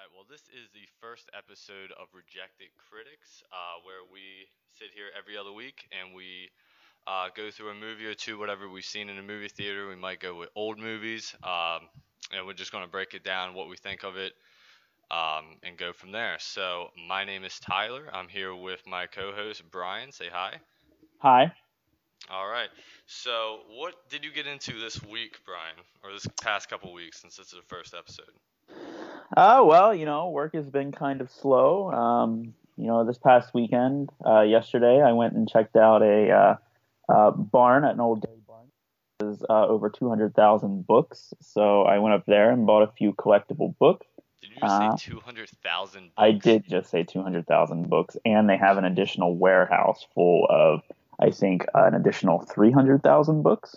right, well, this is the first episode of Rejected Critics, where we sit here every other week and we go through a movie or two, whatever we've seen in a movie theater. We might go with old movies, and we're just going to break it down, what we think of it, and go from there. So, my name is Tyler. I'm here with my co host, Brian. Say hi. Hi. All right. So, what did you get into this week, Brian, or this past couple weeks since this is the first episode? Well, work has been kind of slow. This past weekend, yesterday, I went and checked out a barn at an old dairy barn. There's over 200,000 books. So I went up there and bought a few collectible books. Did you just say Uh, 200,000 I books? did just say 200,000 books, and they have an additional warehouse full of, I think, an additional 300,000 books.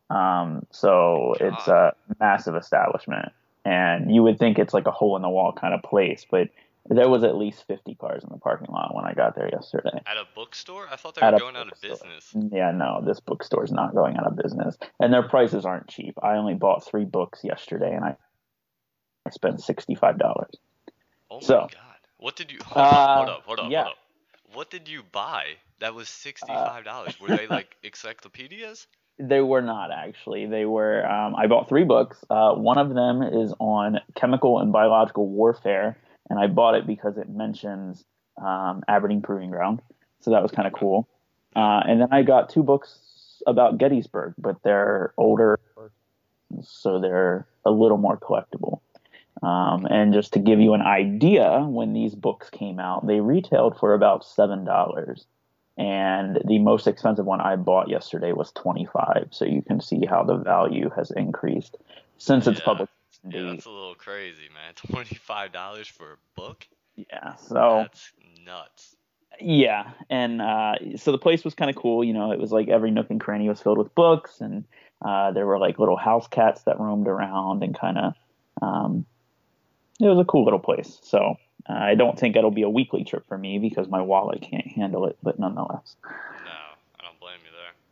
Oh my So it's God. a massive establishment, and you would think it's like a hole in the wall kind of place, but there was at least 50 cars in the parking lot when I got there yesterday At a bookstore? I thought they were at a going out of bookstore. business. Yeah, no, this bookstore is not going out of business, and their prices aren't cheap. I only bought three books yesterday, and I spent $65. Oh my So, God. What did you hold up, hold uh, up, hold up, hold yeah. up. What did you buy that was Uh, $65? Were they like encyclopedias? They were not actually. They were. I bought three books. One of them is on chemical and biological warfare, and I bought it because it mentions Aberdeen Proving Ground, so that was kind of Okay. cool. Yeah. And then I got two books about Gettysburg, but they're older, so they're a little more collectible. And just to give you an idea, when these books came out, they retailed for about $7, and the most expensive one I bought yesterday was 25. So you can see how the value has increased since its Yeah. publication Yeah, date. that's a little crazy, man. $25 for a book? Yeah. So That's nuts. yeah, and so the place was kind of cool. It was like every nook and cranny was filled with books, and there were like little house cats that roamed around, and kind of um, it was a cool little place. So I don't think it'll be a weekly trip for me because my wallet can't handle it, but nonetheless. No, I don't blame you there.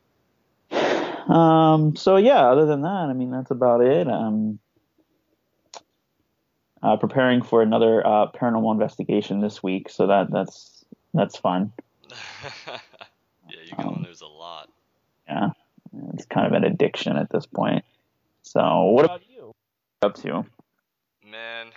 So yeah, other than that, I mean that's about it. Preparing for another paranormal investigation this week, so that's fun. Yeah, you go on Um, there's a lot. yeah, it's kind of an addiction at this point. So what about you? Up to? Man,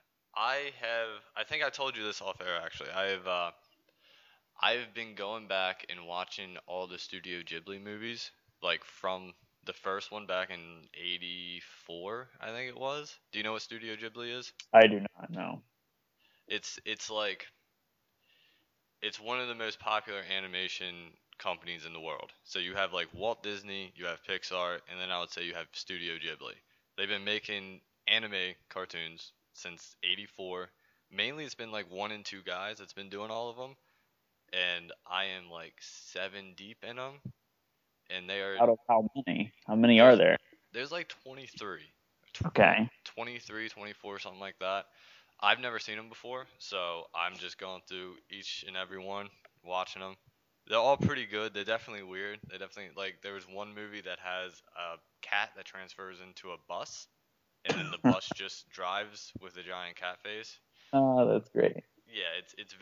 I think I told you this off air actually. I've been going back and watching all the Studio Ghibli movies, like from the first one back in '84, I think it was. Do you know what Studio Ghibli is? I do not know. It's like it's one of the most popular animation companies in the world. So you have like Walt Disney, you have Pixar, and then I would say you have Studio Ghibli. They've been making anime cartoons since '84. Mainly it's been like one and two guys that's been doing all of them, and I am like seven deep in them, and they are Out of how many? How many are there's there? there's like 23, Okay. 23, 24, something like that. I've never seen them before, so I'm just going through each and every one, watching them. They're all pretty good. They're definitely weird. They definitely like there was one movie that has a cat that transfers into a bus, and then the bus just drives with a giant cat face. Oh, that's great. Yeah,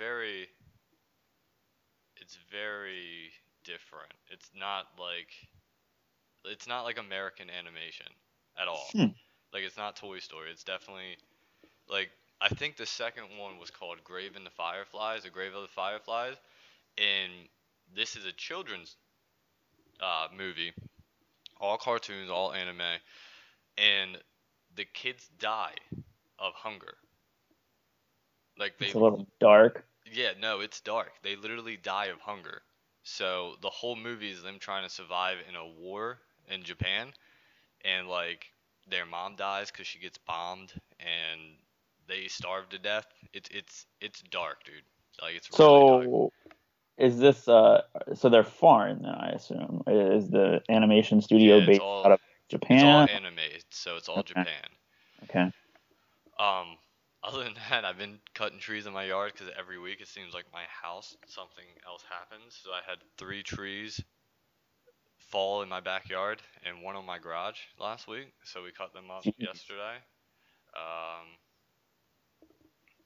it's very different. It's not like American animation at all. Hmm. Like it's not Toy Story. It's definitely like I think the second one was called Grave in the Fireflies, or Grave of the Fireflies, and this is a children's movie, all cartoons, all anime, and the kids die of hunger. Like It's they, a little dark. yeah, no, it's dark. They literally die of hunger. So the whole movie is them trying to survive in a war in Japan, and like their mom dies because she gets bombed, and they starve to death. It's dark, dude. Like it's really dark. So is this so they're foreign then I assume. Is the animation Yeah, studio it's based all out of it's all Japan? anime, so it's all Okay. Japan. Okay. Um, other than that, I've been cutting trees in my yard because every week it seems like my house something else happens. So I had three trees fall in my backyard and one on my garage last week, so we cut them up Jeez. yesterday. Um,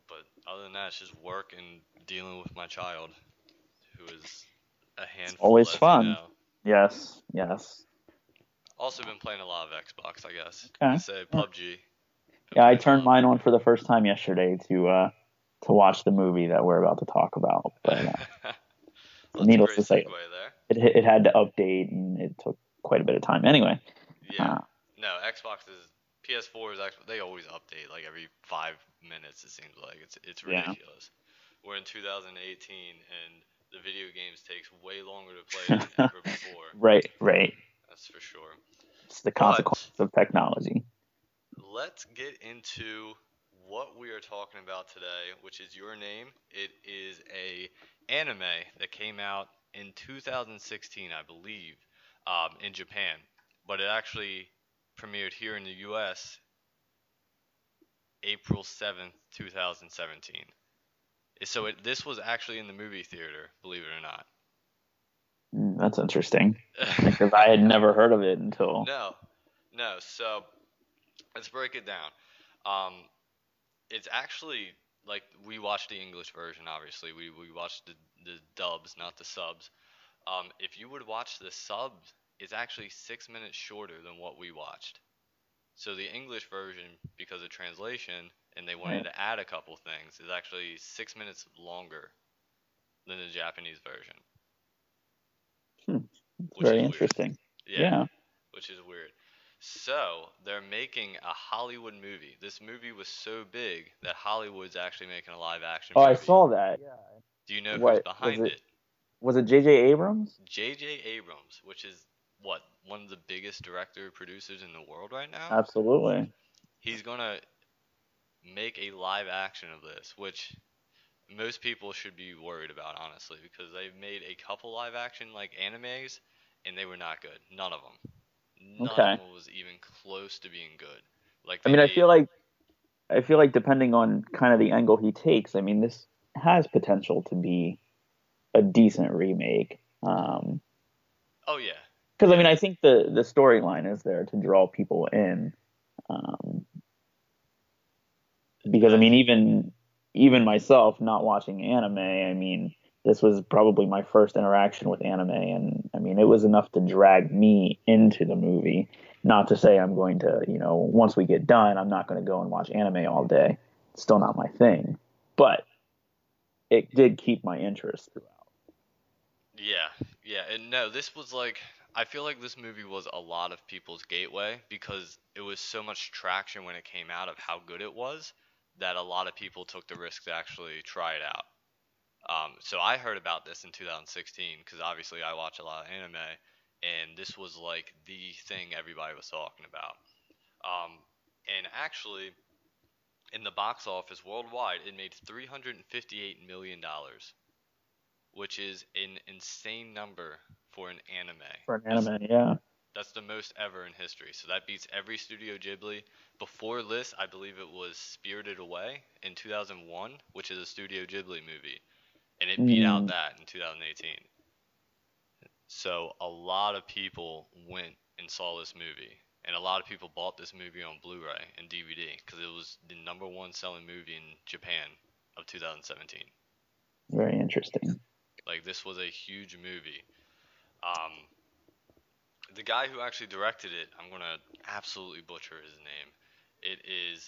Other than that, it's just work and dealing with my child, who is a It's handful, always as you fun. know. Yes, yes. Also been playing a lot of Xbox, I guess. You Okay. could say Yeah. PUBG. Been Yeah, I playing a turned lot mine on for the first time yesterday to watch the movie that we're about to talk about. of But it. Well, that's a needless great to say, segue there. it had to update and it took quite a bit of time. Anyway, Yeah. uh, No, Xbox is PS4 is actually they always update like every 5 minutes. It seems like it's yeah, ridiculous. We're in 2018 and the video games takes way longer to play than ever before. right, right. That's for sure. It's the But consequence of technology. let's get into what we are talking about today, which is Your Name. It is a anime that came out in 2016, I believe, in Japan, but it actually premiered here in the U.S. April 7th, 2017. So this was actually in the movie theater, believe it or not. That's interesting because I had never heard of it until. No, no. So let's break it down. Um, it's actually like we watched the English version. Obviously, we watched the dubs, not the subs. If you would watch the subs, it's actually 6 minutes shorter than what we watched. So the English version, because of translation, and they wanted Right. to add a couple things, is actually 6 minutes longer than the Japanese version, Hmm. It's which very is weird. interesting. Yeah, Yeah. which is weird. So they're making a Hollywood movie. This movie was so big that Hollywood's actually making a live action Oh, I movie. saw that. Yeah. Do you know who's What was behind it? it? Was it J.J. Abrams? J.J. Abrams, which is what, one of the biggest director producers in the world right now. Absolutely. He's gonna make a live action of this, which most people should be worried about, honestly, because they've made a couple live action like animes, and they were not good. None of them. None of Okay. them was even close to being good. Like I they mean, made. I feel like depending on kind of the angle he takes, I mean, this has potential to be a decent remake. Oh yeah, Because I yeah, mean, I think the storyline is there to draw people in. Um, because I I mean, even myself not watching anime, I mean, this was probably my first interaction with anime, and I mean, it was enough to drag me into the movie. Not to say I'm going to, once we get done, I'm not going to go and watch anime all day. It's still not my thing, but it did keep my interest throughout. yeah, yeah. And no, this was like I feel like this movie was a lot of people's gateway because it was so much traction when it came out of how good it was that a lot of people took the risk to actually try it out. So I heard about this in 2016 because obviously I watch a lot of anime, and this was like the thing everybody was talking about. Um, and actually, in the box office worldwide, it made $358 million, which is an insane number for an anime. For an That's anime, yeah. that's the most ever in history. So that beats every Studio Ghibli. Before this, I believe it was Spirited Away in 2001, which is a Studio Ghibli movie, and it beat out Mm, that in 2018. So a lot of people went and saw this movie, and a lot of people bought this movie on Blu-ray and DVD because it was the number one selling movie in Japan of 2017. very interesting. Like this was a huge movie. Um, the guy who actually directed it, I'm gonna absolutely butcher his name. It is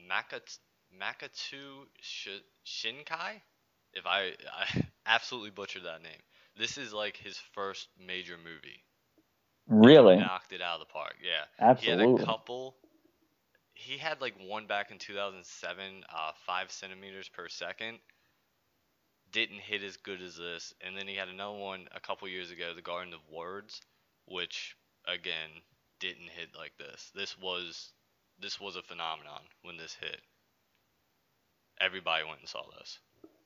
Makatu Shinkai. If I absolutely butchered that name. This is like his first major movie, and he Really, knocked it out of the park. Yeah, he had a absolutely. couple. He had like one back in 2007, 5 centimeters per second. Didn't hit as good as this, and then he had another one a couple years ago, The Garden of Words, which again didn't hit like this. This was a phenomenon when this hit. Everybody went and saw this.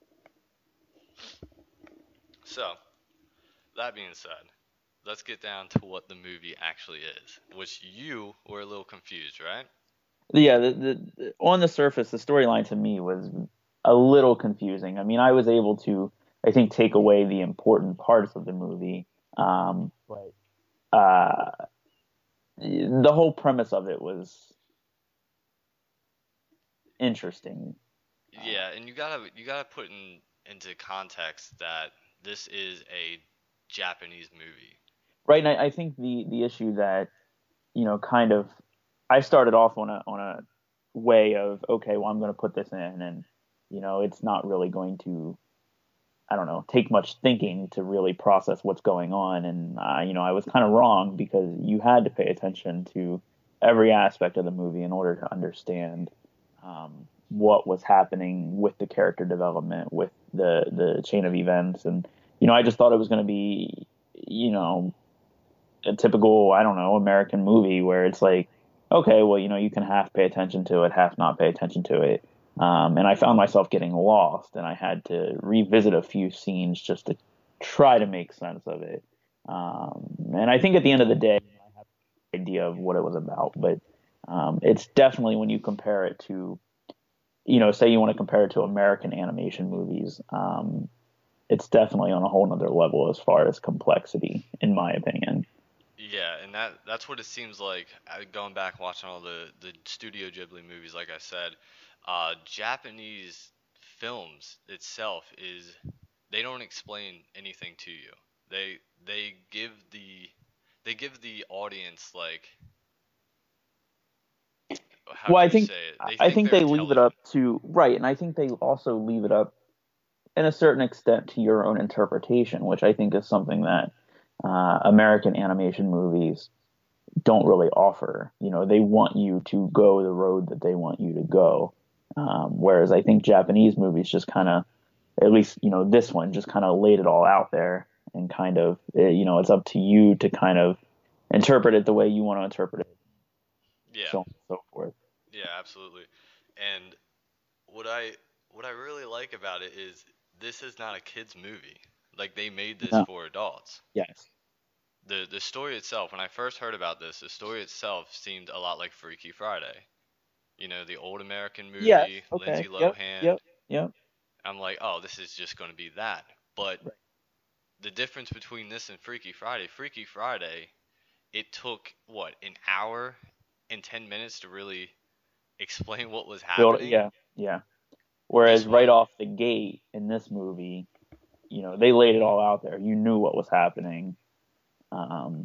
So that being said, let's get down to what the movie actually is, which you were a little confused, right? Yeah, on the surface, the storyline to me was a little confusing. I mean, I was able to, I think, take away the important parts of the movie. But the whole premise of it was interesting. Yeah, and you gotta put into context that this is a Japanese movie. Right. And I think the issue that, kind of, I started off on a way of, okay, well, I'm going to put this in, and it's not really going to, I don't know, take much thinking to really process what's going on. And I was kind of wrong because you had to pay attention to every aspect of the movie in order to understand what was happening with the character development, with the chain of events. And I just thought it was going to be, you know, a typical, I don't know, American movie where it's like, okay, well, you can half pay attention to it, half not pay attention to it. And I found myself getting lost, and I had to revisit a few scenes just to try to make sense of it. And I think at the end of the day, I have an idea of what it was about, but it's definitely when you compare it to, say you want to compare it to American animation movies, it's definitely on a whole nother level as far as complexity, in my opinion. Yeah, and that's what it seems like. Going back watching all the Studio Ghibli movies, like I said, Japanese films itself is they don't explain anything to you. They they give the they give the audience like how Well, can I you think say it? They I think think they're they leave it intelligent. up to right, and I think they also leave it up in a certain extent to your own interpretation, which I think is something that American animation movies don't really offer. They want you to go the road that they want you to go, whereas I think Japanese movies just kind of, at least this one just kind of laid it all out there, and kind of it's up to you to kind of interpret it the way you want to interpret it, Yeah, so on and so forth. yeah, absolutely. And what I what I really like about it is this is not a kids movie. Like they made this No, for adults. yes, The story itself, when I first heard about this, the story itself seemed a lot like Freaky Friday. You know, the old American yes, movie, okay, Lindsay yep, Lohan. yep, yep. I'm like, oh, this is just going to be that. But Right. the difference between this and Freaky Friday, it took what, an hour and 10 minutes to really explain what was Build, happening. yeah, yeah. Whereas This right one, off the gate in this movie, they laid it all out there. You knew what was happening. Um,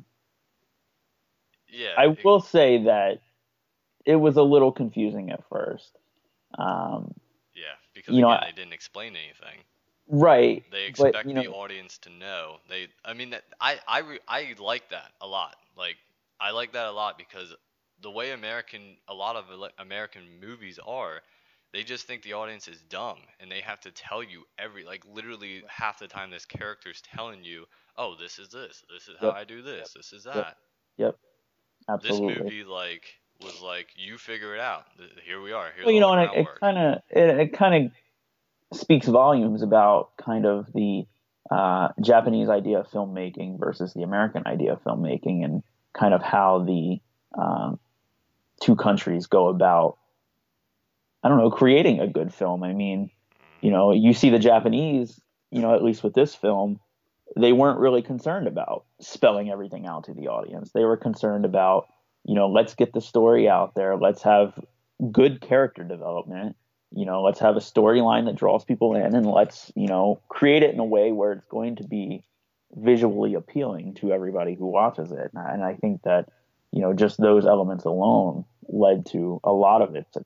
yeah, I will say that it was a little confusing at first. Um, yeah, because you know, again, I, they didn't explain anything. right, They but expect the audience to know. I mean, I like that a lot. Like, I like that a lot because the way a lot of American movies are, they just think the audience is dumb and they have to tell you like, literally half the time this character's telling you, oh, this is how yep, I do yep, this is yep, that. yep, This absolutely. movie, like, was like, you figure it out. Here we are. Here's Well, all the and it groundwork. kind of it kind of speaks volumes about kind of the Japanese idea of filmmaking versus the American idea of filmmaking, and kind of how the um, two countries go about, I don't know, creating a good film. I mean, Hmm. you see the Japanese, at least with this film, they weren't really concerned about spelling everything out to the audience. They were concerned about, let's get the story out there. Let's have good character development. Let's have a storyline that draws people in, and let's, create it in a way where it's going to be visually appealing to everybody who watches it. And I think that, just those elements alone led to a lot of it.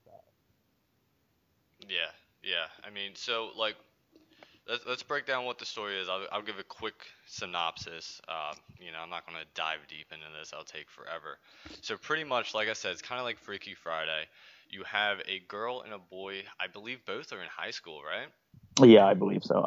Yeah, yeah. I mean, so like, let's break down what the story is. I'll give a quick synopsis. I'm not gonna dive deep into this. I'll take forever. So pretty much, like I said, it's kind of like Freaky Friday. You have a girl and a boy. I believe both are in high school, right? Yeah, I believe so.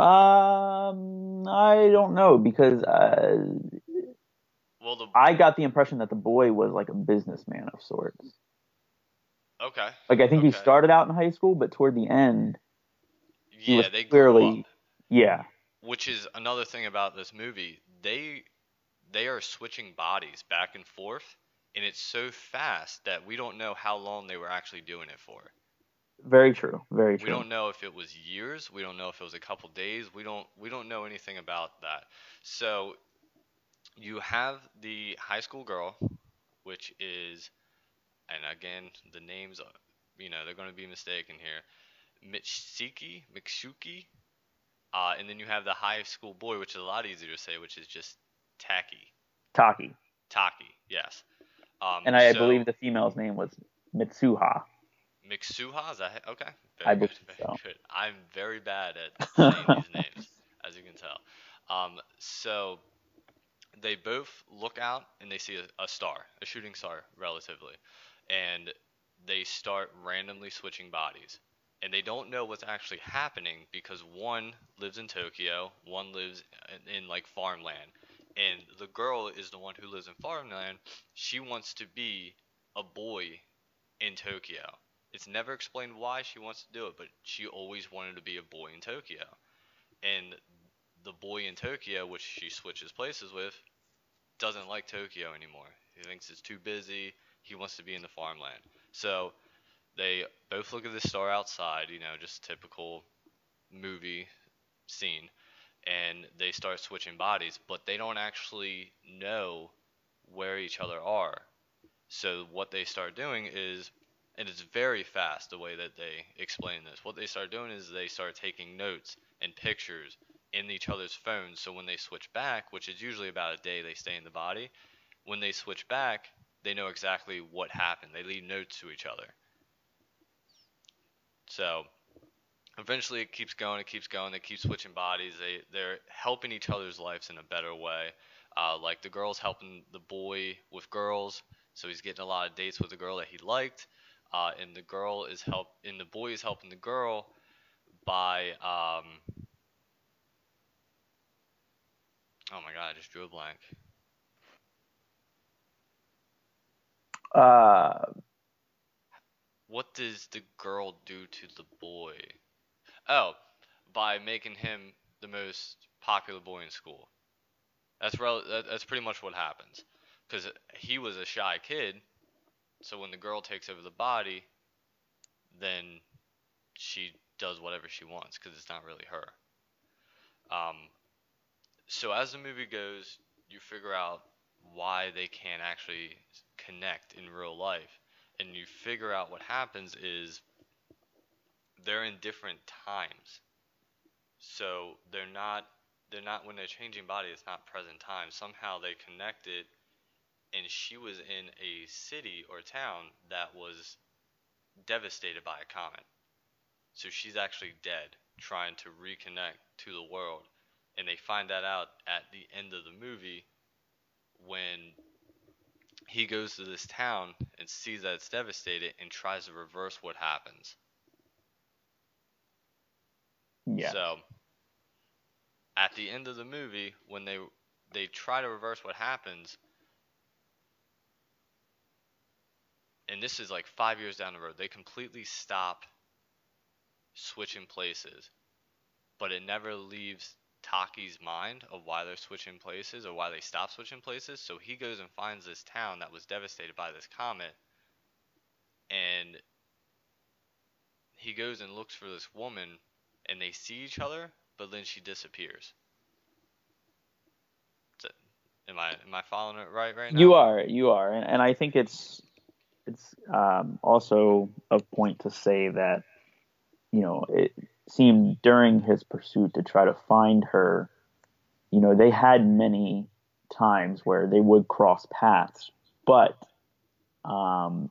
I don't know because Well, the I got the impression that the boy was like a businessman of sorts. okay, Like I think he okay, started out in high school, but toward the end, he was yeah, they grew up, clearly, yeah, which is another thing about this movie. They are switching bodies back and forth, and it's so fast that we don't know how long they were actually doing it for. very true, very We true. don't know if it was years. We don't know if it was a couple days. We don't know anything about that. So you have the high school girl, which is, and again, the names, they're going to be mistaken here. Mitsuki, and then you have the high school boy, which is a lot easier to say, which is just Taki. Taki. Taki, yes. And I So believe the female's name was Mitsuha. Mixuha, is that okay? I Very good, believe very so. good. I'm very bad at saying these names, as you can tell. So they both look out and they see a star, a shooting star, relatively, and they start randomly switching bodies. And they don't know what's actually happening because one lives in Tokyo, one lives in like farmland, and the girl is the one who lives in farmland. She wants to be a boy in Tokyo. It's never explained why she wants to do it, but she always wanted to be a boy in Tokyo. And the boy in Tokyo, which she switches places with, doesn't like Tokyo anymore. He thinks it's too busy. He wants to be in the farmland. So they both look at the star outside, just typical movie scene, and they start switching bodies, but they don't actually know where each other are. So what they start doing is, and it's very fast the way that they explain this. What they start doing is they start taking notes and pictures in each other's phones. So when they switch back, which is usually about a day they stay in the body, when they switch back, they know exactly what happened. They leave notes to each other. So eventually it keeps going, it keeps going. They keep switching bodies. They're helping each other's lives in a better way. Like the girl's helping the boy with girls, so he's getting a lot of dates with the girl that he liked. And the boy is helping the girl by oh my god, I just drew a blank. Uh, What does the girl do to the boy? Oh, by making him the most popular boy in school. That's pretty much what happens. Because he was a shy kid, so when the girl takes over the body, then she does whatever she wants because it's not really her. Um, so as the movie goes, you figure out why they can't actually connect in real life, and you figure out what happens is they're in different times. So they're not when they're changing body, it's not present time. Somehow they connected, and she was in a city or town that was devastated by a comet. So she's actually dead, trying to reconnect to the world. And they find that out at the end of the movie when he goes to this town and sees that it's devastated and tries to reverse what happens. yeah. So at the end of the movie, when they try to reverse what happens, and this is like 5 years down the road, they completely stop switching places, but it never leaves Taki's mind of why they're switching places or why they stop switching places. So he goes and finds this town that was devastated by this comet, and he goes and looks for this woman, and they see each other, but then she disappears. So, am I following it right now? You are, and I think it's also a point to say that it seemed during his pursuit to try to find her, they had many times where they would cross paths, but um,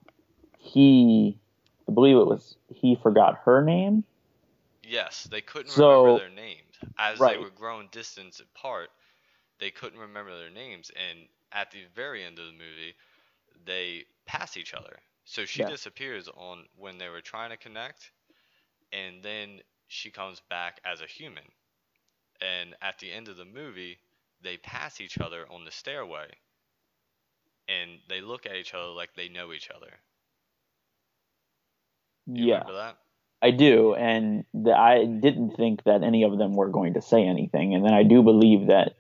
I believe it was he forgot her name. Yes, they couldn't remember So their names. As they right, were growing distance apart, they couldn't remember their names, and at the very end of the movie, they pass each other. So she yes, disappears on when they were trying to connect, and then she comes back as a human. And at the end of the movie, they pass each other on the stairway, and they look at each other like they know each other. You yeah, remember that? I do, and I didn't think that any of them were going to say anything, and then I do believe that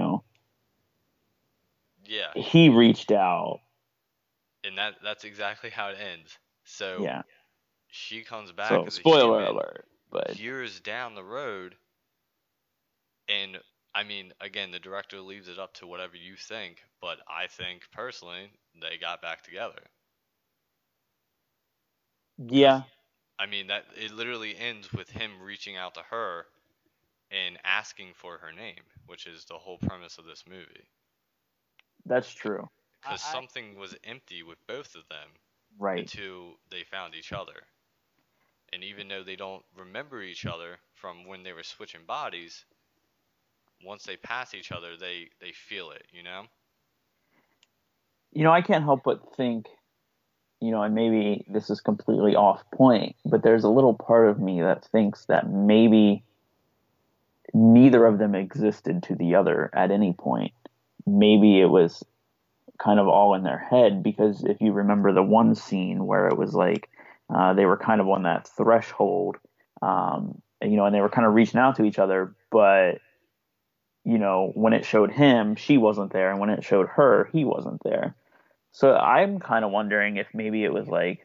Yeah, he reached out. and that's exactly how it ends. So Yeah. she comes back So as a spoiler human alert, but years down the road, and I mean, again, the director leaves it up to whatever you think, but I think personally they got back together. Cause yeah, I mean, that it literally ends with him reaching out to her and asking for her name, which is the whole premise of this movie. That's true. Because something was empty with both of them Right. until they found each other. And even though they don't remember each other from when they were switching bodies, once they pass each other, they feel it, you know? I can't help but think, and maybe this is completely off point, but there's a little part of me that thinks that maybe neither of them existed to the other at any point. Maybe it was kind of all in their head, because if you remember the one scene where it was like they were kind of on that threshold, and they were kind of reaching out to each other, but when it showed him, she wasn't there, and when it showed her, he wasn't there. So I'm kind of wondering if maybe it was like,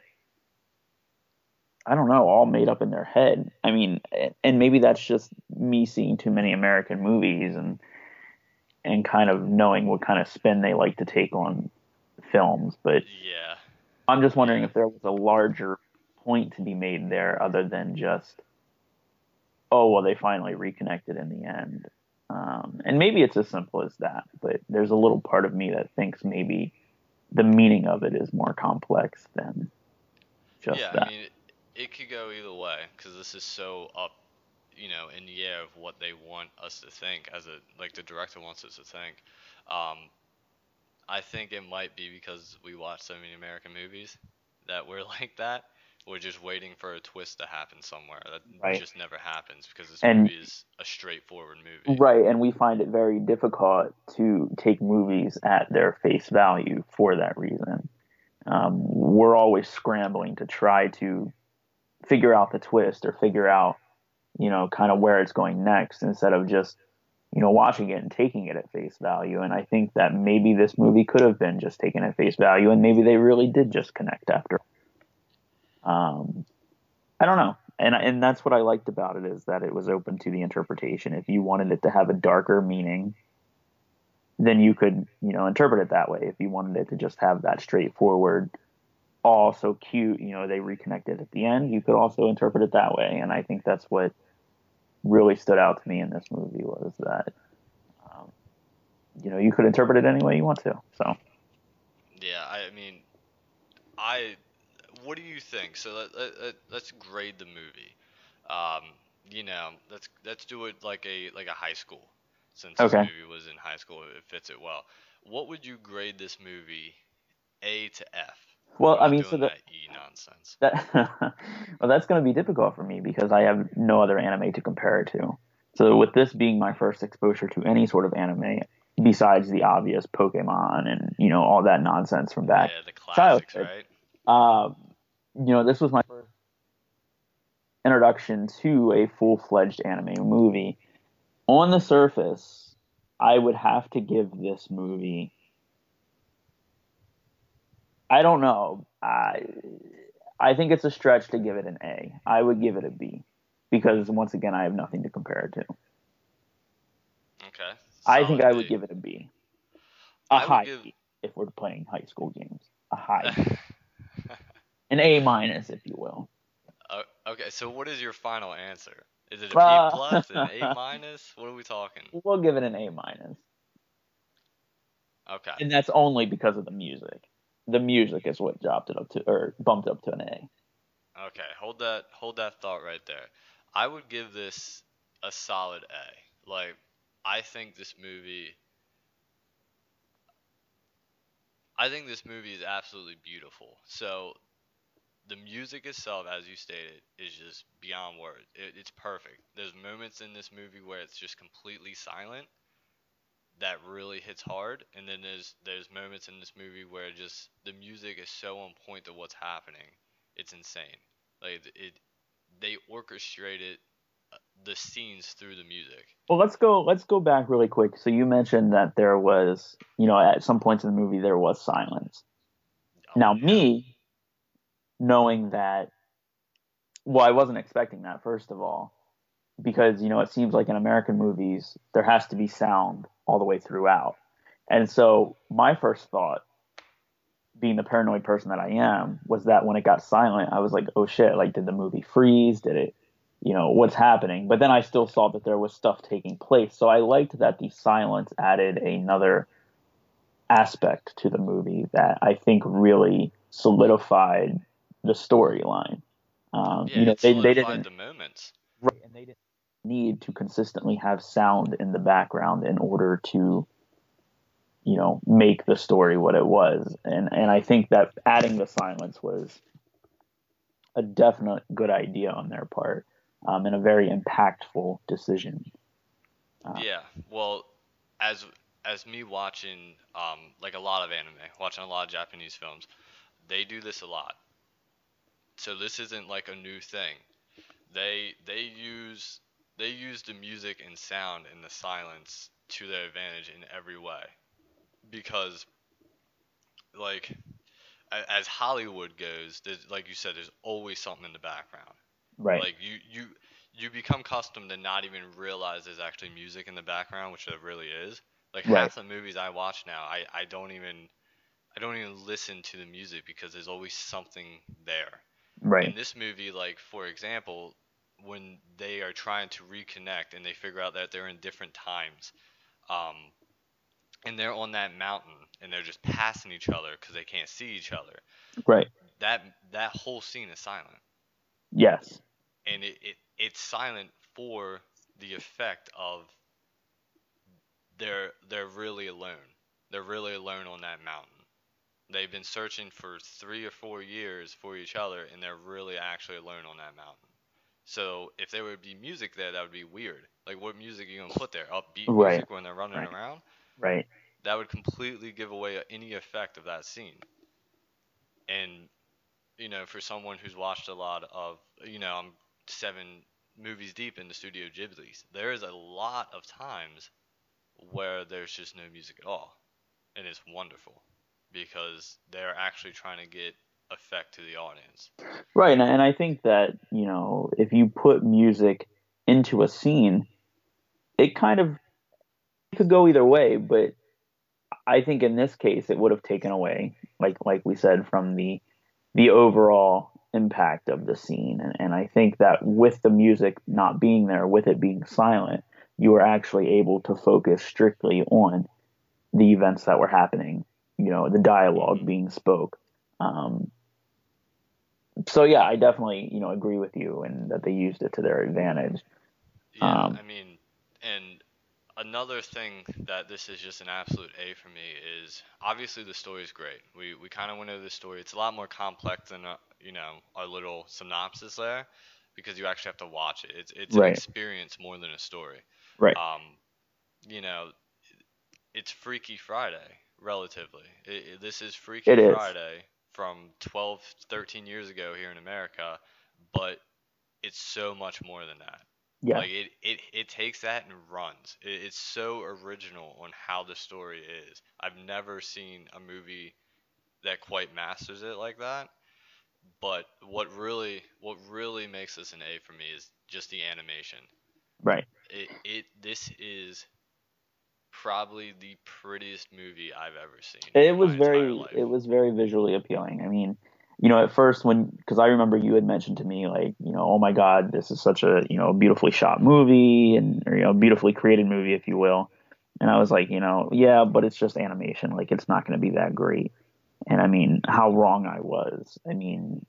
I don't know, all made up in their head. I mean, and maybe that's just me seeing too many American movies and kind of knowing what kind of spin they like to take on films. But Yeah. I'm just wondering Yeah. if there was a larger point to be made there other than just, oh, well, they finally reconnected in the end. And maybe it's as simple as that, but there's a little part of me that thinks maybe the meaning of it is more complex than just Yeah, I that. mean, it could go either way because this is so up, in the air of what they want us to think as a like the director wants us to think. Um, I think it might be because we watch so many American movies that we're like that. We're just waiting for a twist to happen somewhere. That Right. just never happens because this And movie is a straightforward movie. right, and we find it very difficult to take movies at their face value for that reason. We're always scrambling to try to figure out the twist or figure out, kind of where it's going next instead of just, watching it and taking it at face value. And I think that maybe this movie could have been just taken at face value, and maybe they really did just connect after. Um, I don't know. And that's what I liked about it, is that it was open to the interpretation. If you wanted it to have a darker meaning, then you could, interpret it that way. If you wanted it to just have that straightforward, all so cute, they reconnected at the end, you could also interpret it that way. And I think that's what really stood out to me in this movie, was that, um, you could interpret it any way you want to. So, Yeah, I mean, I. What do you think? So let's grade the movie. Um, let's do it like a high school, since this okay. movie was in high school. It fits it well. What would you grade this movie, A to F? Well, We're I not mean, so doing that, that E nonsense. that well, that's going to be difficult for me because I have no other anime to compare it to. So with this being my first exposure to any sort of anime besides the obvious Pokemon and all that nonsense from back Yeah, the classics, childhood, right? um, this was my first introduction to a full-fledged anime movie. On the surface, I would have to give this movie, I don't know. I think it's a stretch to give it an A. I would give it a B because once again, I have nothing to compare it to. Okay, I think solid I would B. give it a B, a I would high give. B if we're playing high school games, a high B, an A minus, if you will. Okay, so what is your final answer? Is it a B Uh, plus, an A minus? What are we talking? we'll give it an A minus, Okay. and that's only because of the music. The music is what dropped it up to, or bumped up to an A. Okay, hold that thought right there. I would give this a solid A. Like, I think this movie I think this movie is absolutely beautiful. So the music itself, as you stated, is just beyond words. It's perfect. There's moments in this movie where it's just completely silent that really hits hard, and then there's moments in this movie where just the music is so on point to what's happening. It's insane. Like they orchestrated the scenes through the music. Well, let's go back really quick. So you mentioned that there was, at some points in the movie there was silence. Oh Now, yeah. me knowing that, well, I wasn't expecting that, first of all, because it seems like in American movies there has to be sound all the way throughout. And so my first thought, being the paranoid person that I am, was that when it got silent, I was like, oh shit, like did the movie freeze? Did it, what's happening? But then I still saw that there was stuff taking place. So I liked that the silence added another aspect to the movie that I think really solidified the storyline. Yeah, it They solidified didn't, the moments. right, and they didn't need to consistently have sound in the background in order to make the story what it was. And I think that adding the silence was a definite good idea on their part, and a very impactful decision. Yeah, well, as as me watching like a lot of anime, watching a lot of Japanese films, they do this a lot. So this isn't like a new thing. They use the music and sound and the silence to their advantage in every way because like as Hollywood goes, like you said, there's always something in the background. Right, Like you become accustomed to not even realize there's actually music in the background, which there really is. Like right, half the movies I watch now, I don't even listen to the music because there's always something there. right, In this movie, like for example, when they are trying to reconnect and they figure out that they're in different times, um, and they're on that mountain and they're just passing each other because they can't see each other. right. That whole scene is silent, Yes, and it's silent for the effect of they're really alone. They're really alone on that mountain. They've been searching for 3 or 4 years for each other, and they're really actually alone on that mountain. So if there would be music there, that would be weird. Like, what music are you gonna put there? Upbeat right, music when they're running right, around? right. That would completely give away any effect of that scene. And for someone who's watched a lot of, I'm 7 movies deep into Studio Ghibli's. There is a lot of times where there's just no music at all, and it's wonderful because they're actually trying to get effect to the audience. Right, and I think that, if you put music into a scene, it kind of could go either way, but I think in this case it would have taken away, like we said, from the overall impact of the scene. And I think that with the music not being there, with it being silent, you were actually able to focus strictly on the events that were happening, the dialogue Hmm. being spoke. Um, so yeah, I definitely, agree with you and that they used it to their advantage. Yeah, Um, I mean, and another thing that this is just an absolute A for me is obviously the story is great. We kind of went over the story. It's a lot more complex than our little synopsis there because you actually have to watch it. It's an right, experience more than a story. right. Um, you know, it's Freaky Friday relatively. This is Freaky It is. Friday from 12, 13 years ago here in America, but it's so much more than that. Yeah, Like it takes that and runs. It's so original on how the story is. I've never seen a movie that quite masters it like that. But what really makes this an A for me is just the animation. right. This is probably the prettiest movie I've ever seen It in my was entire very it life. was very visually appealing. I mean, at first when because I remember you had mentioned to me like, oh my God, this is such a, beautifully shot movie and or, beautifully created movie, if you will. And I was like, yeah, but it's just animation. Like it's not going to be that great. And I mean, how wrong I was. I mean,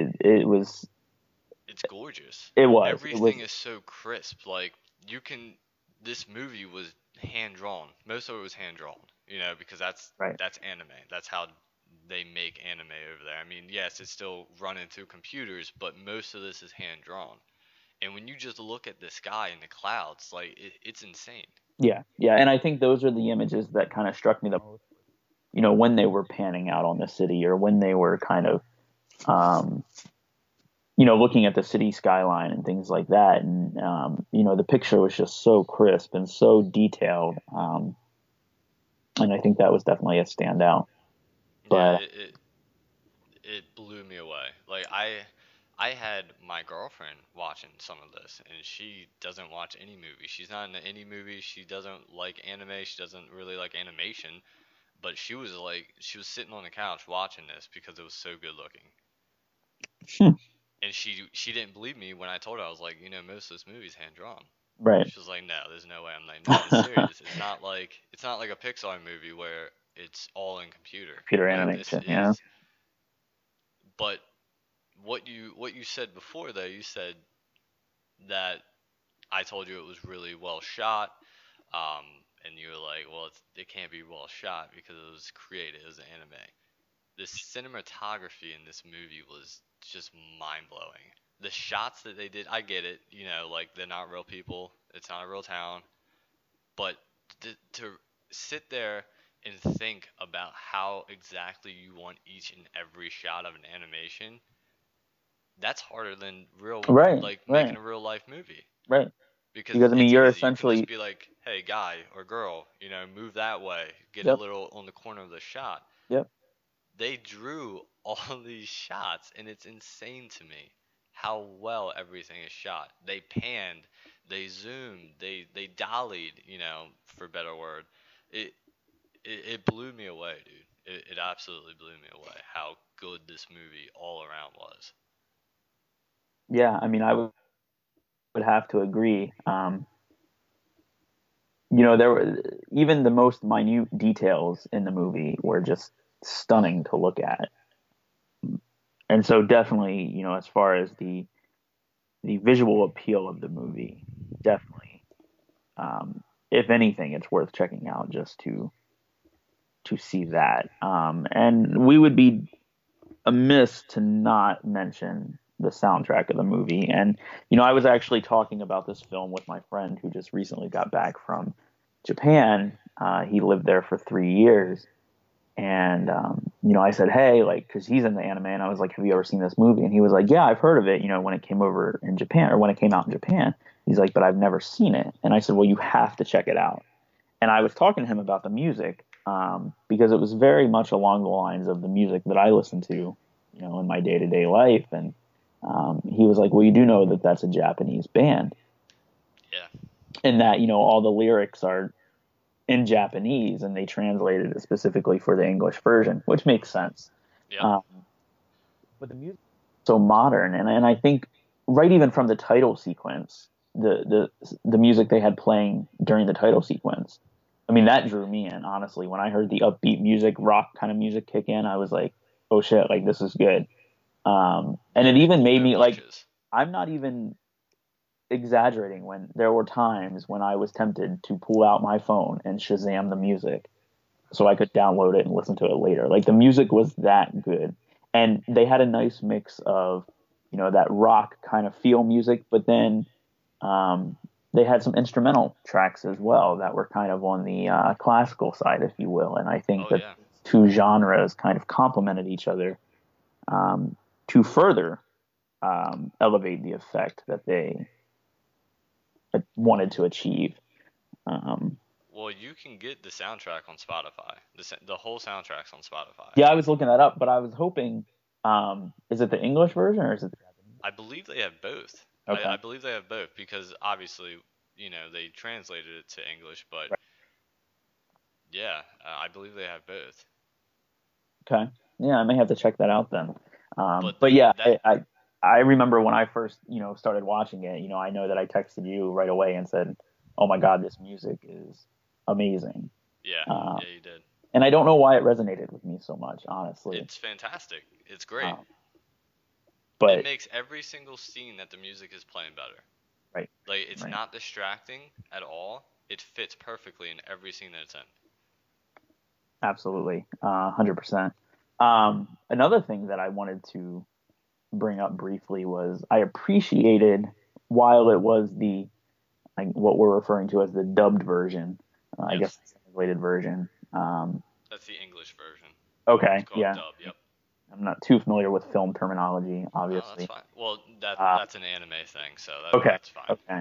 It's gorgeous. it was Everything is so crisp. Like you can this movie was hand drawn. Most of it was hand drawn, because that's right. that's anime. That's how they make anime over there. I mean, yes, it's still running through computers, but most of this is hand drawn. And when you just look at the sky and the clouds, like it's insane. Yeah, yeah. And I think those are the images that kind of struck me the most. When they were panning out on the city or when they were kind of um, looking at the city skyline and things like that. And, the picture was just so crisp and so detailed. And I think that was definitely a standout. Yeah, But it blew me away. Like I had my girlfriend watching some of this, and she doesn't watch any movie. She's not into any movie. She doesn't like anime. She doesn't really like animation. But she was sitting on the couch watching this because it was so good looking. Hmm. And she didn't believe me when I told her. I was like, most of this movie's hand drawn. Right. She was like, no, there's no way. I'm like, no, I'm serious. It's not like a Pixar movie where it's all in computer. Computer Like this animation. Yeah. is. But what you said before though, you said that I told you it was really well shot. Um, and you were like, well, it can't be well shot because it was created as an anime. The cinematography in this movie was just mind blowing. The shots that they did, I get it, like they're not real people, it's not a real town, but to sit there and think about how exactly you want each and every shot of an animation, that's harder than Right. like Right. making a real life movie. Right. Because Because I mean, it's you're easy. You can just essentially. be like, hey, guy or girl, move that way, get a Yep. little on the corner of the shot. Yep. They drew all these shots, and it's insane to me how well everything is shot. They panned, they zoomed, they dollied, for a better word. It it blew me away, dude. It absolutely blew me away how good this movie all around was. Yeah. I mean, I would have to agree. There were even the most minute details in the movie were just stunning to look at. And so definitely, as far as the visual appeal of the movie, definitely, um, if anything, it's worth checking out just to see that. And we would be amiss to not mention the soundtrack of the movie. And I was actually talking about this film with my friend who just recently got back from Japan. He lived there for 3 years. And, I said, hey, like, cause he's in the anime, and I was like, have you ever seen this movie? And he was like, yeah, I've heard of it, when it came over in Japan, or when it came out in Japan. He's like, but I've never seen it. And I said, well, you have to check it out. And I was talking to him about the music, because it was very much along the lines of the music that I listen to, in my day to day life. And, he was like, well, you do know that that's a Japanese band, Yeah. and that, all the lyrics are in Japanese, and they translated it specifically for the English version, which makes sense. Yep. Um, but the music is so modern, and I think right even from the title sequence, the music they had playing during the title sequence, I mean that drew me in. Honestly, when I heard the upbeat music, rock kind of music kick in, I was like, oh shit, like this is good. And it even made No me like, glitches. I'm not even exaggerating when there were times when I was tempted to pull out my phone and Shazam the music so I could download it and listen to it later. Like the music was that good. And they had a nice mix of, that rock kind of feel music, but then um, they had some instrumental tracks as well that were kind of on the classical side, if you will. And I think Oh that yeah. two genres kind of complemented each other, to further elevate the effect that they wanted to achieve. Um, Well, you can get the soundtrack on Spotify. The whole soundtrack's on Spotify. yeah, I was looking that up, but I was hoping, is it the English version or is it the Japanese? I believe they have both. I Okay. believe they have both because obviously, they translated it to English, but Right. yeah, I believe they have both. Okay. Yeah, I may have to check that out then. But But yeah, that I remember when I first, started watching it, I know that I texted you right away and said, oh my God, this music is amazing. yeah, Uh, yeah, you did. and I don't know why it resonated with me so much, honestly. It's fantastic. It's great. Um, It but makes every single scene that the music is playing better. right, Like it's right. not distracting at all. It fits perfectly in every scene that it's in. Absolutely. 100%. Another thing that I wanted to bring up briefly was I appreciated, while it was what we're referring to as the dubbed version, I guess Yes, the translated version. that's the English version. It's Okay, called yeah, dub. Yep. I'm not too familiar with film terminology, Oh, that's obviously. fine. Well, Uh, that's an anime thing, so okay, that's fine. okay.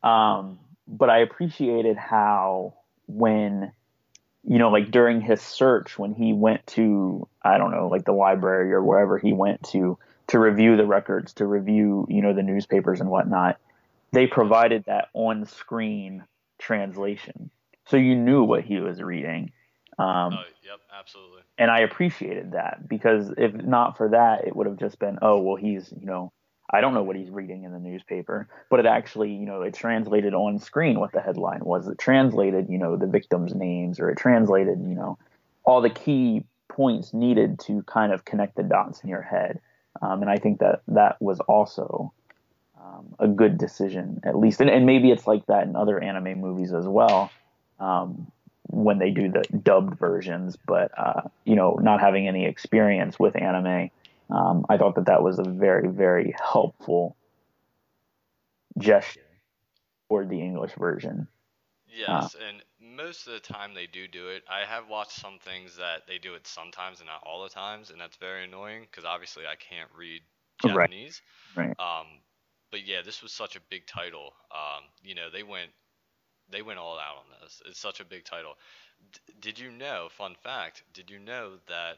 But I appreciated how when like during his search, when he went to, I don't know, like the library or wherever he went to review the records, to review, the newspapers and whatnot, they Yes. provided that on-screen translation, so you knew what he was reading. Um, Oh, yep, absolutely. and I appreciated that because if not for that, it would have just been, oh, well, he's, I don't know what he's reading in the newspaper, but it actually, it translated on screen what the headline was. It translated, the victims' names, or it translated, all the key points needed to kind of connect the dots in your head. And I think that that was also a good decision, at least. And maybe it's like that in other anime movies as well. When they do the dubbed versions, but not having any experience with anime, I thought that that was a very, very helpful gesture toward the English version. Uh, Yes, and most of the time they do it. I have watched some things that they do it sometimes and not all the times, and that's very annoying because obviously I can't read right, Japanese. right. Um, but yeah, this was such a big title. They went all out on this. It's such a big title. Did you know? Fun fact. Did you know that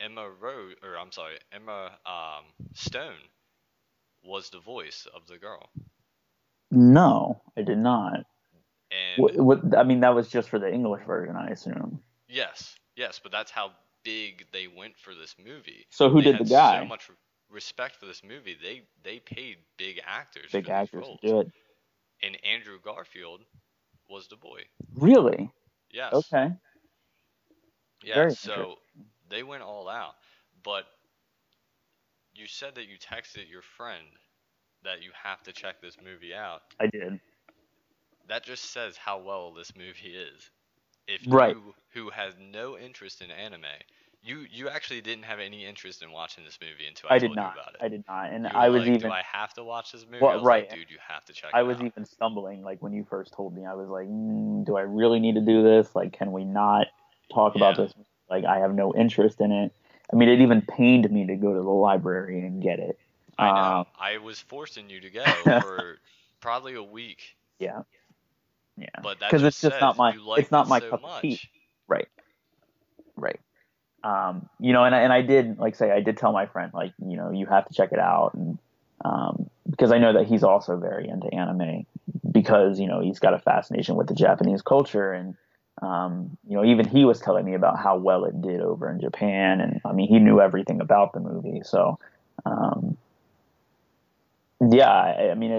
Emma Stone was the voice of the girl? No, I did not. And I mean, that was just for the English version, I assume. yes, yes, but that's how big they went for this movie. So who They did the had so guy? much respect for this movie. They paid big actors Big for these actors to roles. do it. And Andrew Garfield was the boy. Really? Yes. Okay. Yes. Very So interesting. they went all out. But you said that you texted your friend that you have to check this movie out. I did. That just says how well this movie is. If Right. you who has no interest in anime, you actually didn't have any interest in watching this movie until I I did told you not. about it. I did not. And You were I was like, "Do even, I have to watch this movie?" I well, was like, right. "Dude, you have to check I it was out." even stumbling, like when you first told me. I was like, do I really need to do this? Like, can we not talk about Yeah, this? Like, I have no interest in it. I mean, it even pained me to go to the library and get it. I Um, know. I was forcing you to go for probably a week, yeah, yeah, but that because it's just just says not my, you it's liked not it my so cup of tea. much. Right, right. And I did, like, say, I did tell my friend, like, you have to check it out, and because I know that he's also very into anime, because he's got a fascination with the Japanese culture, and even he was telling me about how well it did over in Japan, and I mean, he knew everything about the movie, so um, yeah, I mean,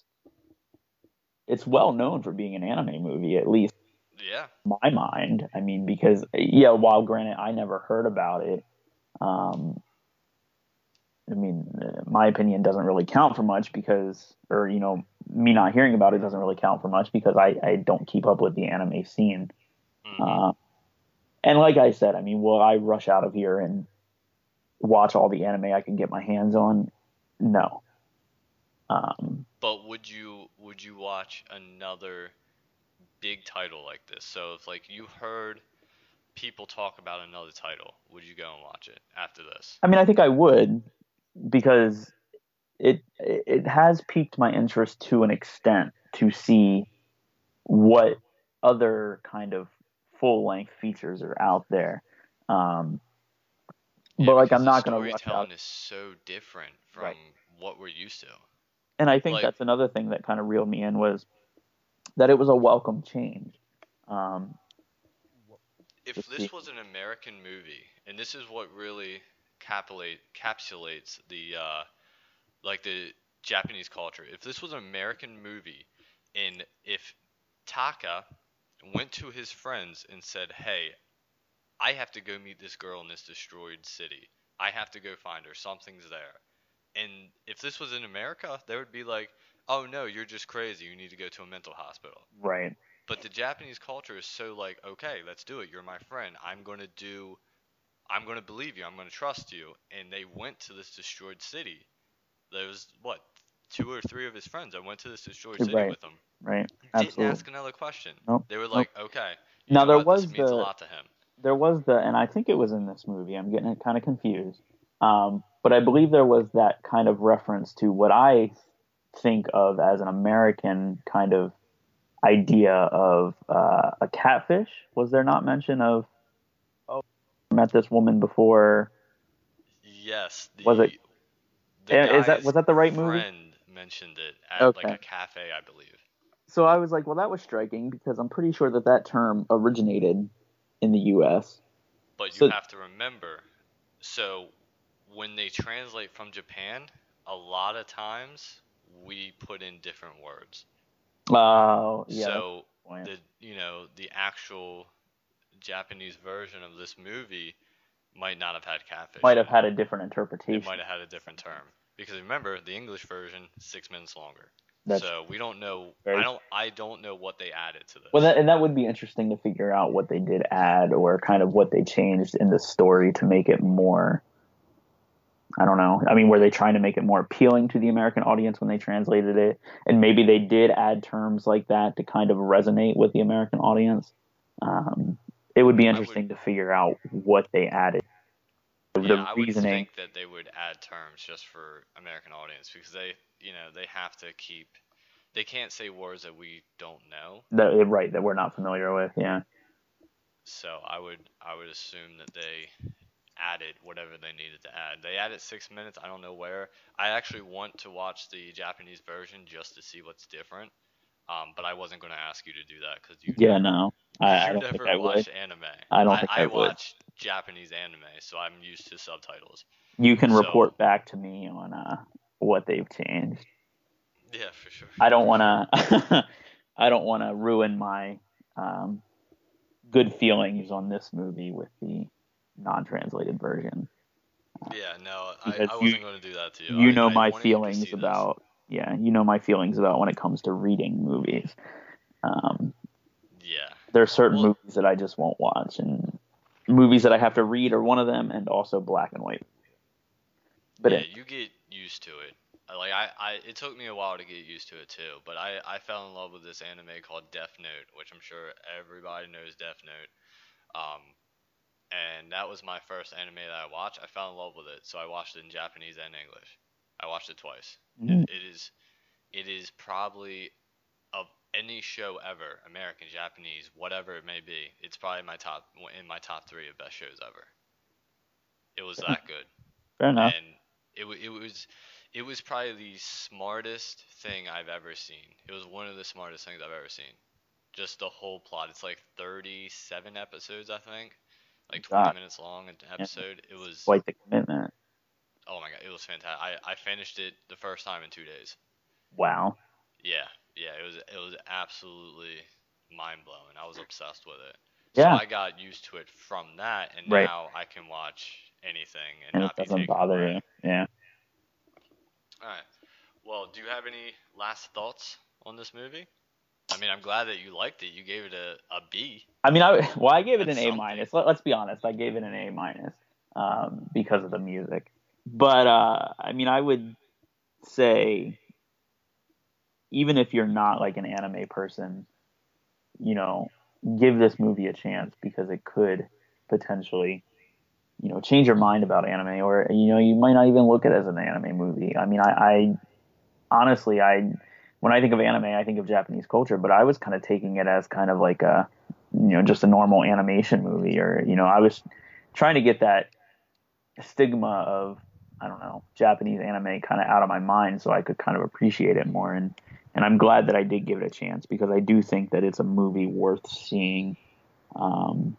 it's well known for being an anime movie, at least Yeah, in my mind. I mean, because yeah, while granted I never heard about it. Um, I mean, my opinion doesn't really count for much because, or me not hearing about it doesn't really count for much because I don't keep up with the anime scene. hmm. Uh, and like I said, I mean, will I rush out of here and watch all the anime I can get my hands on? No. Um, But would you watch another big title like this? So if like you heard people talk about another title, would you go and watch it after this? I mean, I think I would because it has piqued my interest to an extent to see what other kind of full length features are out there. Um, Yeah, but like because I'm the not gonna rush out. storytelling is so different from Right. what we're used to. And I think Like, that's another thing that kind of reeled me in was that it was a welcome change. Um, to if see. this was an American movie, and this is what really capsulates the like the Japanese culture. If this was an American movie, and if Taka went to his friends and said, "Hey, I have to go meet this girl in this destroyed city. I have to go find her. Something's there." And if this was in America, they would be like, "Oh no, you're just crazy. You need to go to a mental hospital." Right. But the Japanese culture is so like, "Okay, let's do it. You're my friend. I'm going to believe you. I'm going to trust you." And they went to this destroyed city. There was what, two or three of his friends that went to this destroyed city Right. with him. Right. Didn't Absolutely. ask another question. Nope. They were Nope. like, "Okay, you Now know what? This means a lot to him." and I think it was in this movie. I'm getting it kind of confused. But I believe there was that kind of reference to what I think of as an American kind of idea of a catfish. Was there not mention of, oh, I met this woman before? Yes, Was it? the guy's Was that the right movie? friend mentioned it at like Okay. a cafe, I believe. So I was like, well, that was striking because I'm pretty sure that that term originated in the U.S. But you So, have to remember, so when they translate from Japan, a lot of times we put in different words. oh, yeah, that's So a point. the actual Japanese version of this movie might not have had catfish Might in have it. had a different It interpretation. might have had a different term. Because remember, the English version 6 minutes longer. That's So we don't know. very I don't know what they added to well, this. that would be interesting to figure out what they did add or kind of what they changed in the story to make it more. I don't know. I mean, were they trying to make it more appealing to the American audience when they translated it? And maybe they did add terms like that to kind of resonate with the American audience. It would be I would interesting to figure out what they added. Yeah, The I would reasoning think that they would add terms just for American audience because they have to keep they can't say words that we don't know. right, that we're not familiar with. Yeah. So I would assume that they added whatever they needed to add. They added 6 minutes. I don't know where. I actually want to watch the Japanese version just to see what's different. But I wasn't going to ask you to do that because Yeah, no. I you don't think never I would. watch anime. I don't I think I I would. watch Japanese anime, so I'm used to subtitles. You can So report back to me on what they've changed. yeah, for sure, I don't for want sure. to. I don't want to ruin my um, good feelings on this movie with the non-translated version Yeah, no, I, because I wasn't going to do that to you. you know I my wanted you to feelings see this. about you know my feelings about when it comes to reading movies. Um, Yeah. there are certain Well, movies that I just won't watch, and movies that I have to read are one of them, and also black and white. But yeah, you get used to it. It took me a while to get used to it too, but I fell in love with this anime called Death Note, which I'm sure everybody knows Death Note. Um, and that was my first anime that I watched. I fell in love with it, so I watched it in Japanese and English. I watched it twice. It, mm, it is, it is probably of any show ever, American, Japanese, whatever it may be, it's probably in my top three of best shows ever. It was that good, fair enough. and it was probably the smartest thing I've ever seen. It was one of the smartest things I've ever seen. Just the whole plot. It's like 37 episodes, I think, like 20 God, minutes long an yeah, episode. It was quite the commitment. Oh my god, it was fantastic. I finished it the first time in 2 days. Wow. Yeah, yeah, it was absolutely mind blowing. I was obsessed with it. So Yeah. I got used to it from that, and Right. now I can watch anything and And it not be doesn't taken bother away. you. Yeah. All right. Well, do you have any last thoughts on this movie? I mean, I'm glad that you liked it. You gave it a B. I mean, I gave it That's an A something. minus. Let's be honest. I gave it an A minus because of the music. But I mean, I would say even if you're not like an anime person, you know, give this movie a chance because it could potentially, change your mind about anime, or you might not even look at it as an anime movie. I mean, I honestly, when I think of anime, I think of Japanese culture, but I was kind of taking it as kind of like a, just a normal animation movie, or I was trying to get that stigma of, I don't know, Japanese anime kind of out of my mind so I could kind of appreciate it more. And I'm glad that I did give it a chance because I do think that it's a movie worth seeing. Um,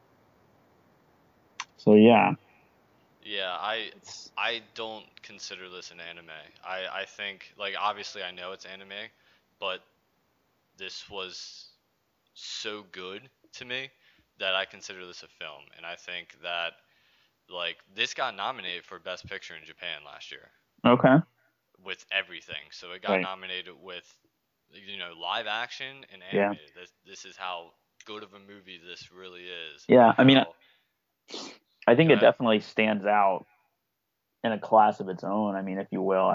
so yeah, Yeah, I it's I don't consider this an anime. I think like obviously I know it's anime, but this was so good to me that I consider this a film, and I think that like this got nominated for Best Picture in Japan last year okay, with everything. So it got right, nominated with live action and yeah, animated. This is how good of a movie this really is, and yeah. I mean, how I think go it ahead. definitely stands out in a class of its own. I mean, if you will,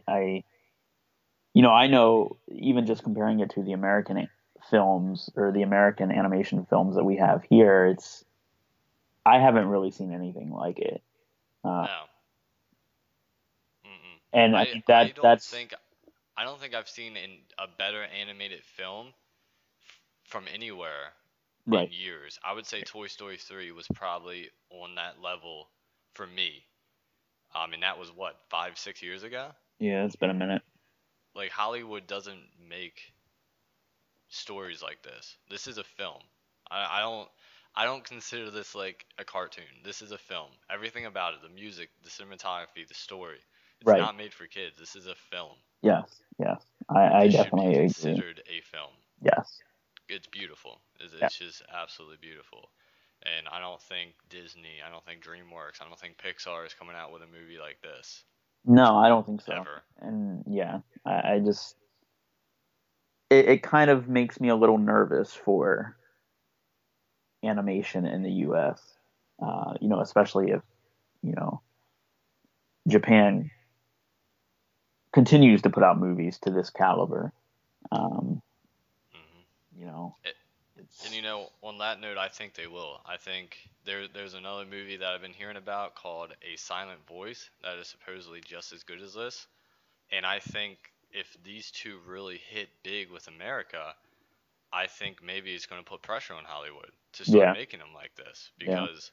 I know even just comparing it to the American films or the American animation films that we have here, I haven't really seen anything like it. Uh, No. Mm-mm. and I I mean I don't that's think I don't think I've seen a better animated film from anywhere in right. years. I would say Toy Story 3 was probably on that level for me. And that was what, 5, 6 years ago? Yeah, it's been a minute. Like Hollywood doesn't make stories like this. This is a film. I don't I don't consider this like a cartoon. This is a film. Everything about it, the music, the cinematography, the story. It's Right. not made for kids. This is a film. Yes. Yes. I This should be definitely agree. considered a film. Yes. It's beautiful. Yeah. It's just absolutely beautiful. And I don't think Disney, I don't think DreamWorks, I don't think Pixar is coming out with a movie like this No, I don't think so. ever. And yeah, I just it kind of makes me a little nervous for animation in the U.S. Especially if you know Japan continues to put out movies to this caliber. Um, hmm you know, And it's on that note, I think they will. I think there's another movie that I've been hearing about called A Silent Voice that is supposedly just as good as this. And I think if these two really hit big with America, I think maybe it's going to put pressure on Hollywood to start yeah, making them like this yeah, because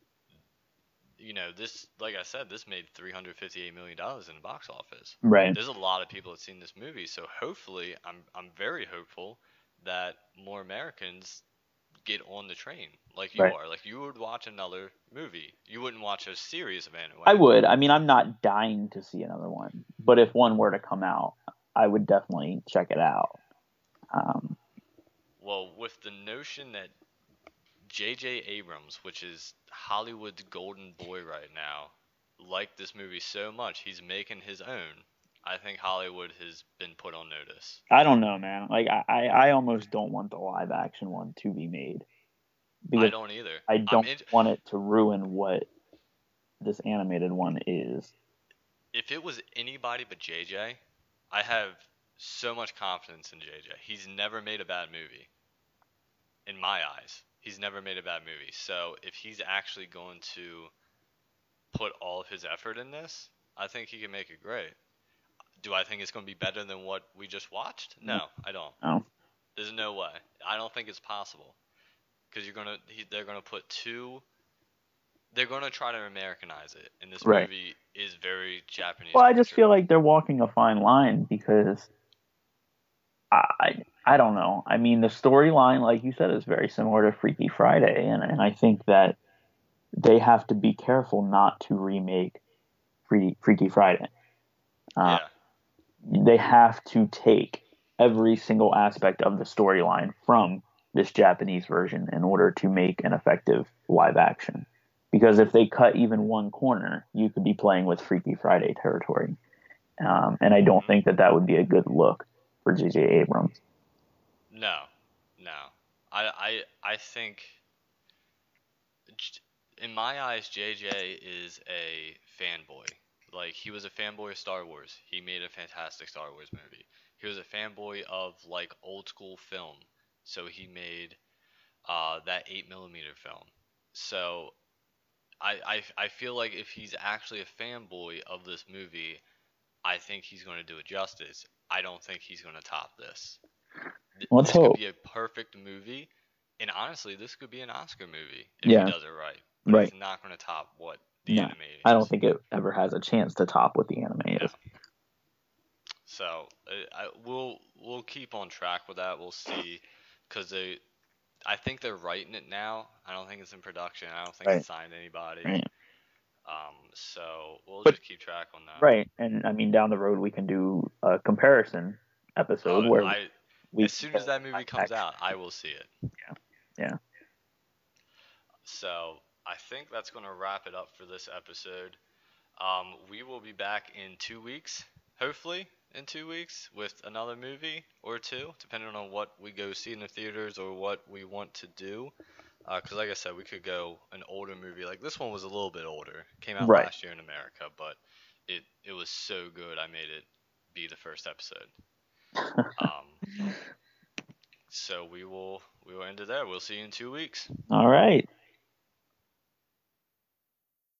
this, like I said, this made $358 million in the box office. right. There's a lot of people that seen this movie, so hopefully, I'm very hopeful that more Americans get on the train like you Right. are. Like you would watch another movie. You wouldn't watch a series of anime. I would. I mean, I'm not dying to see another one, but if one were to come out, I would definitely check it out. Um, Well, with the notion that J.J. Abrams, which is Hollywood's golden boy right now, liked this movie so much, he's making his own. I think Hollywood has been put on notice. I don't know, man. Like I almost don't want the live action one to be made I because don't either. I I'm don't in, want it to ruin what this animated one is. if it was anybody but JJ, I have so much confidence in JJ. He's never made a bad movie. In my eyes, he's never made a bad movie. So if he's actually going to put all of his effort in this, I think he can make it great. Do I think it's going to be better than what we just watched? No, No, I don't. no. There's no way. I don't think it's possible because they're gonna put two. They're gonna try to Americanize it, and this Right. movie is very Japanese Well, I just culture. feel like they're walking a fine line because I don't know. I mean, the storyline, like you said, is very similar to Freaky Friday, and I think that they have to be careful not to remake Freaky Friday. Uh, Yeah. they have to take every single aspect of the storyline from this Japanese version in order to make an effective live action. Because if they cut even one corner, you could be playing with Freaky Friday territory. And I don't hmm think that that would be a good look for J.J. Abrams. No, no. I think, in my eyes, JJ is a fanboy. Like he was a fanboy of Star Wars. He made a fantastic Star Wars movie. He was a fanboy of like old school film, so he made that 8 millimeter film. So I feel like if he's actually a fanboy of this movie, I think he's going to do it justice. I don't think he's going to top this. Let's This could hope. be a perfect movie, and honestly, this could be an Oscar movie if he Yeah, does it right. But right. it's not going to top what the No, anime I don't is. think it ever has a chance to top what the anime No. is. So we'll keep on track with that. We'll see, because I think they're writing it now. I don't think it's in production. I don't think it's Right, signed to anybody. right. So we'll But just keep track on that. right, and I mean down the road we can do a comparison episode where I we As soon compare as that movie live comes action. out, I will see it. Yeah, yeah. So I think that's going to wrap it up for this episode. We will be back in 2 weeks, hopefully in 2 weeks, with another movie or two, depending on what we go see in the theaters or what we want to do. Because, like I said, we could go an older movie. Like this one was a little bit older. Came out Right. last year in America, but it was so good. I made it be the first episode. Um, so we will end it there. We'll see you in 2 weeks. All right.